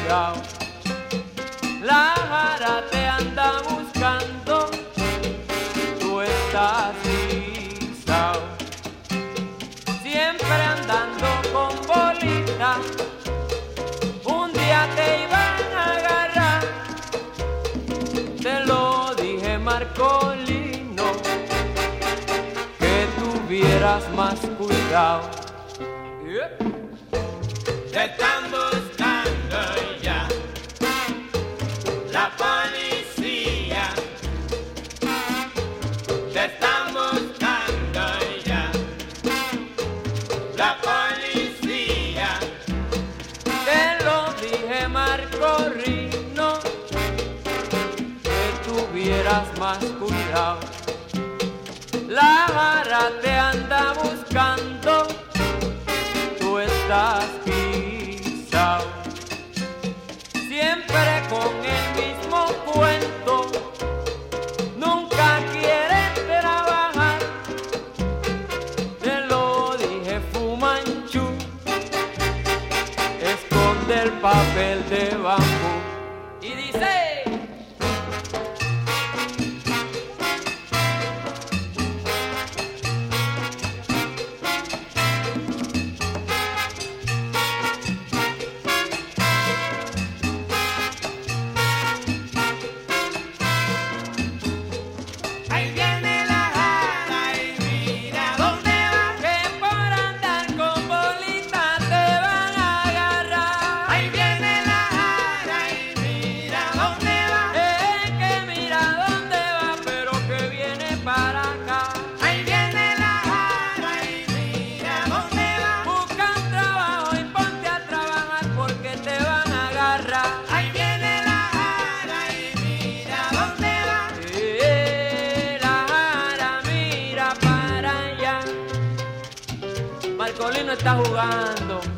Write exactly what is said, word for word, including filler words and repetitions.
cuidado. La jara te anda buscando, tú estás guisao. Siempre andando con bolita, un día te iban a agarrar. Te lo dije, Marcolino, que tuvieras más cuidado. Yeah. Te están buscando ya la policía. Te están buscando ya la policía. Te lo dije, Marco Rino, que tuvieras más cuidado. La vara te anda buscando, tú estás guisao. Siempre con el mismo cuento, nunca quieres trabajar. Te lo dije, Fumanchu, esconde el papel de bambú. Y dice: Ahí viene la jara y mira dónde va. que por andar con bolita te van a agarrar. Ahí viene la jara y mira dónde va. Eh, que mira dónde va, pero que viene para acá. Ahí viene la jara y mira dónde va. Busca un trabajo y ponte a trabajar porque te van a agarrar. Ahí viene la jara y mira dónde va. Eh, la jara mira para allá. Marcolino está jugando.